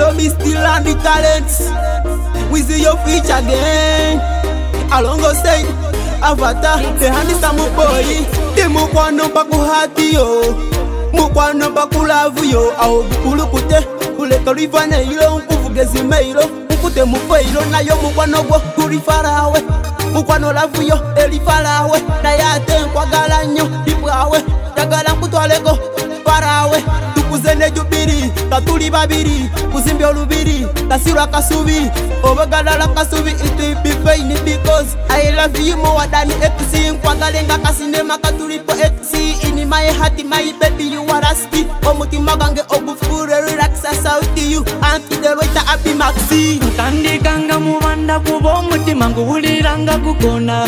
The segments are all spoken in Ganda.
know me still on the talents. We see your feature again. Alongside Avatar, the handsome boy. The mukwano bakuhati yo, mukwano bakulavu yo. Au ulukute, uletorifanya ilo, ukuvugezi meilo, ukute mufailo na yo mukwano go kuri farawe. Mukwano lavu yo, eli farawe. Na yate kwa galanyo, ibrawe. Tagala kutwalego, farawe. Tukuzene jubiri, tatuli babiri. Kuzimbia olubiri, tasira kasubi. Obagadala kasubi, it will be fine because I love you more than XC. Kwagalenga kasinema katulipo XC. In my heart, my baby, you are a speed. Omuti magange obufure, relax us out to you. And to the right, happy maxi. Tandi kanga muwanda kubo muti mangu uliranga kukona.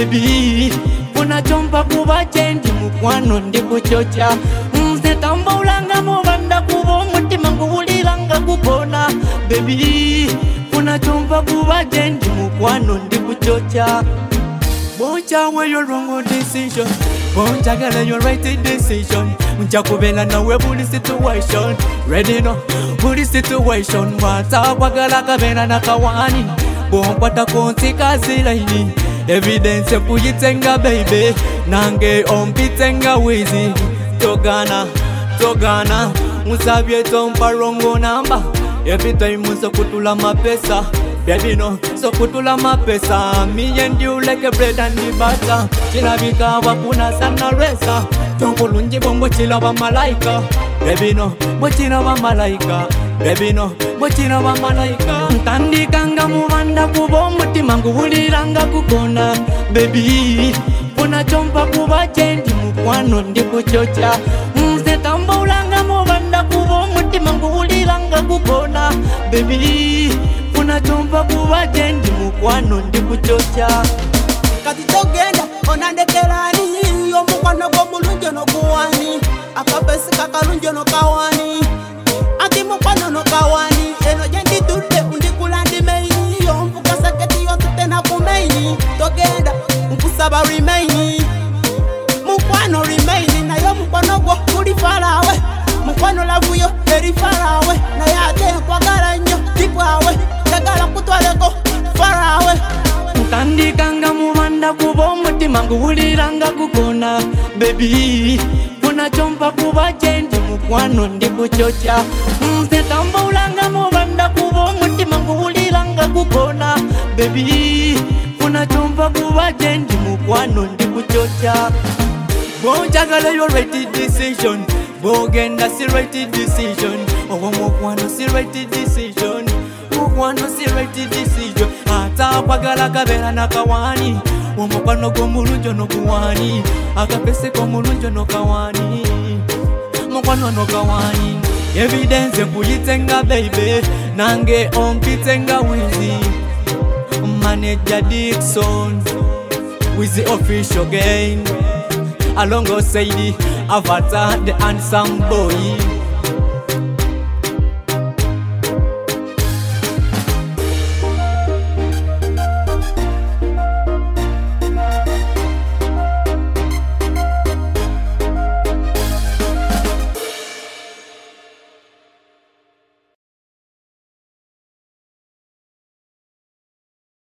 Baby, kuna chompa kuba chendi mukwano ndi kuchocha. Mse tamba ulanga muwanda kubo muti mangu uliranga kukona. Baby, kuna chompa kuba chendi mukwano ndi kuchocha. Boncha when you're wrong on decision. Boncha gala you're right decision. Uncha kubela na we bully situation. Ready no, bully situation. Wata wagala kabela na kawani. Bonkwata konti kazi laini. Evidence kuyitenga baby. Nange ompitenga wizi. Togana, togana. Musabye tompa rongo namba. Every time musa kutula mapesa. Baby no, so kutula mapesa. Me and you like a bread and the butter. Chila bika wakuna sana resa. Tonko lunji bongo chila wa malaika. Baby no, mochila wa malaika. Baby no, mochila wa malaika. Tandi kanga muwanda kubo muti mangu uliranga kukona. Baby, kuna chompa kuba chendi mukwano ndi kuchocha. Mse tamba ulanga muwanda kubo muti mangu uliranga kukona. Baby, kuna chompa kuba chendi mukwano ndi kuchocha. Kati togenda onandekelani. Yo mukwano go mulunjo no kuwani. Akapesi kakalunjo no kawani. Ati mukwano no kawani. Eno jendi tude undikulandi meini. Yo mfuka saketi yo tutena kumeini. Togenda mkusaba remaini. Mukwano remaini. Na yo mukwano go kuri farawe. Mukwano lavu yo eri farawe. Na yate kwa garanyo tipwawe. Tagala kutwaleko farawe. Tandi kanga muwanda kubo muti mangu uliranga kukona. Baby, kuna chompa kuba chendi mukwano ndi kuchocha. Mse tamba ulanga muwanda kubo muti mangu uliranga kukona. Baby, kuna chompa kuba chendi mukwano ndi kuchocha. Boncha gala your right decision. Bogenda si right decision. Owo mukwano si right decision. Mukwano si right decision. Ata kwagala kabela na kawani. Mukwano go mulunjo no kuwani. Akapese ko mulunjo no kawani. Mukwano no kawani. Evidence kuyitenga baby. Nange ompitenga wizi. Manager Dixon Wizi official game. Alongside Avatar the handsome boy.